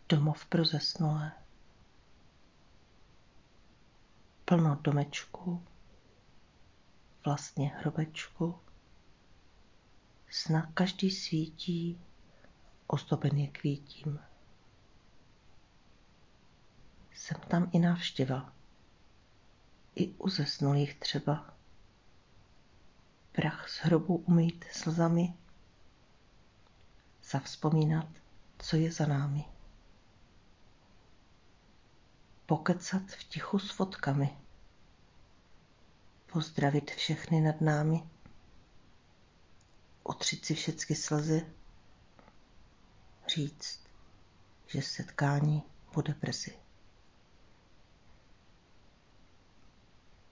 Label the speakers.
Speaker 1: Domov pro zesnulé. Plno domečků, vlastně hrobečku, snad každý svítí, ozdoben je kvítím. Jsem tam i návštěva, i u zesnulých třeba. Prach z hrobu umýt slzami, zavzpomínat, co je za námi. Pokecat v tichu s fotkami, pozdravit všechny nad námi, otřít si všechny slzy, říct, že setkání bude brzy.